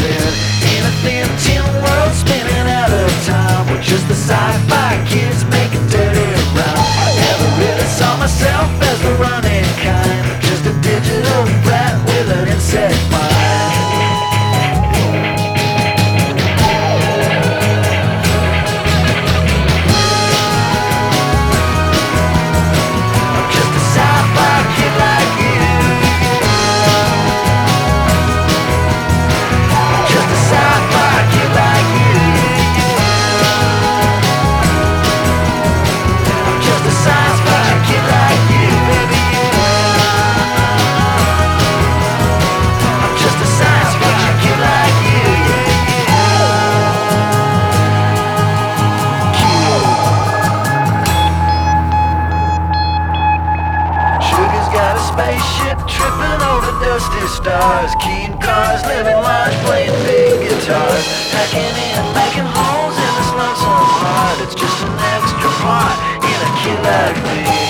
said, in a thin tin world spinning out of time, we're just the sci-fi kids making dirty rhyme. Never really saw myself as the running kind, just a digital brat with an insect mind. I'm just a sci-fi kid like you. Just a sci-fi kid like you. I'm just a sci-fi kid like you, baby. I'm just a sci-fi kid like you. Sugar's got a spaceship tripping over dusty stars, keying cars, living large, playing big guitars, hacking in, making holes in this lonesome heart. It's just an extra part in a kid like me.